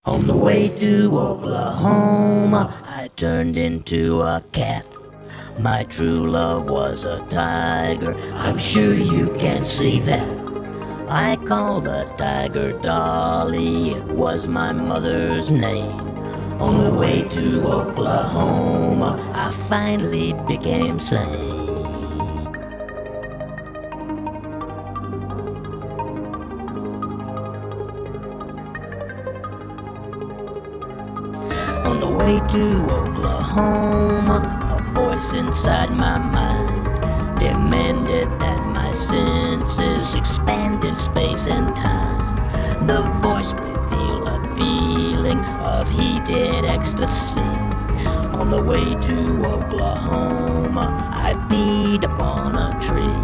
On the way to Oklahoma, I turned into a cat. My true love was a tiger, I'm sure you can see that. I called the tiger Dolly, it was my mother's name. On the way to Oklahoma, I finally became sane. On the way to Oklahoma, a voice inside my mind demanded that my senses expand in space and time. The voice revealed a feeling of heated ecstasy. On the way to Oklahoma, I feed upon a tree.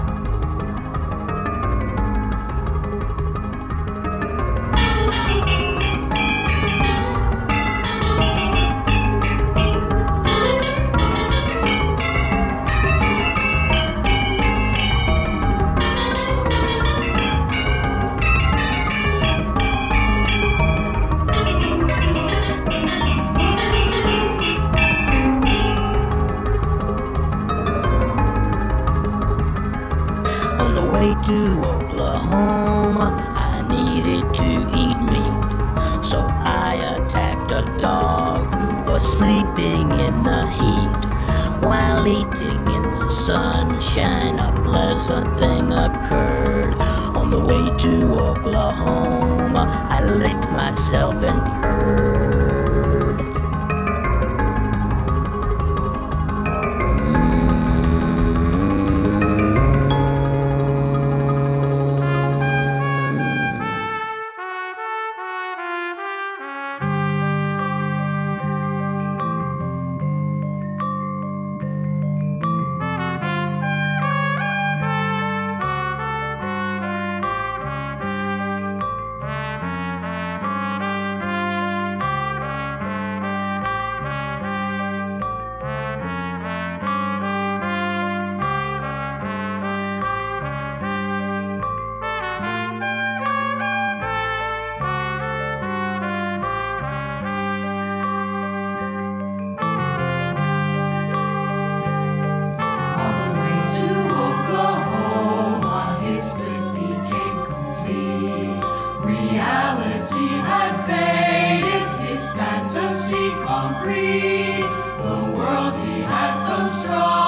On the way to Oklahoma, I needed to eat meat, so I attacked a dog who was sleeping in the heat. While eating in the sunshine, a pleasant thing occurred. On the way to Oklahoma, I licked myself and purred. Reality had faded, his fantasy concrete. The world he had constructed